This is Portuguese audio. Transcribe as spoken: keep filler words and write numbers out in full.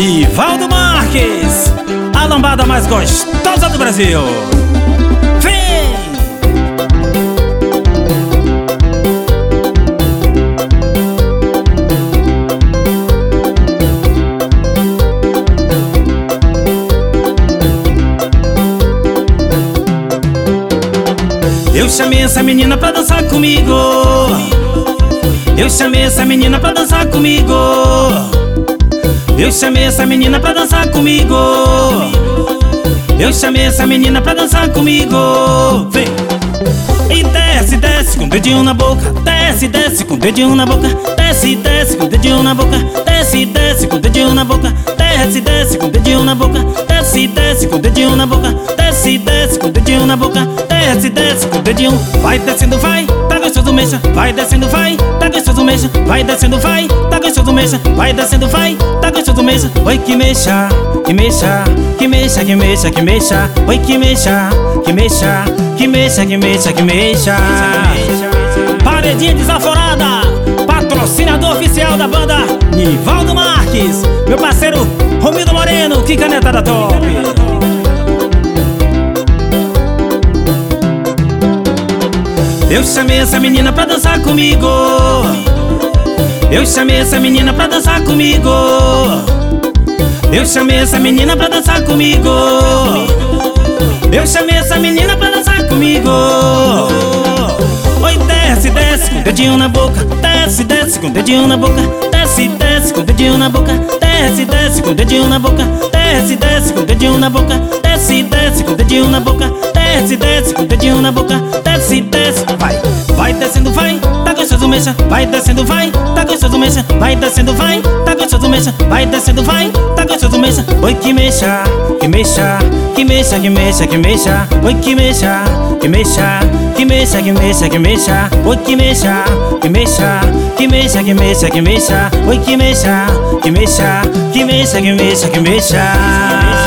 Nivaldo Marques, a lambada mais gostosa do Brasil. Vem! Eu chamei essa menina pra dançar comigo. Eu chamei essa menina pra dançar comigo. Eu chamei essa menina pra dançar comigo. Eu chamei essa menina pra dançar comigo. Vem! E desce, desce com o dedinho na boca. Desce, desce com o dedinho na boca. Desce, desce com o dedinho na boca. Desce, desce com o dedinho na boca. Desce, desce com o dedinho na boca. Desce, desce com o dedinho na boca. Desce, desce com o dedinho na boca. Desce, desce com o dedinho. Vai descendo, vai, tá gostoso, mexa. Vai descendo, vai, tá gostoso, mexa. Vai descendo, vai, tá gostoso, mexa. Vai descendo, vai, tá gostoso, mexa. Oi, que mexa, que mexa, que mexa, que mexa, que mexa. Oi, que mexa, que mexa, que mexa, que mexa, que mexa. Paredinha desaforada, patrocinador oficial da banda Nivaldo Marques, meu parceiro Romildo Moreno, que canetada top. Eu chamei essa menina pra dançar comigo. Eu chamei essa menina pra dançar comigo. Eu chamei essa menina pra dançar comigo. Eu chamei essa menina pra dançar comigo. Oi, desce, desce com o dedinho na boca. Desce, desce com o dedinho na boca. Desce, desce com o dedinho na boca. Desce, desce com o dedinho na boca. Desce, desce com o dedinho na boca. Desce, desce com o dedinho na boca. Desce, desce com o dedinho na boca. Desce, desce, vai. Vai descendo, vai, tá gostoso, mexa. Vai descendo, vai, tá gostoso, mexa. Vai descendo, vai, tá gostoso, mexa. Vai descendo, vai, tá gostoso, mexa. Oi, que mexa, que mexa, que mexa, que mexa, que mexa. Oi, que mexa, que mexa, que mexa, que mexa, que mexa. Oi, que mexa, que mexa, que mexa, que mexa, que mexa. Oi, que mexa, que mexa, que mexa, que mexa, que mexa.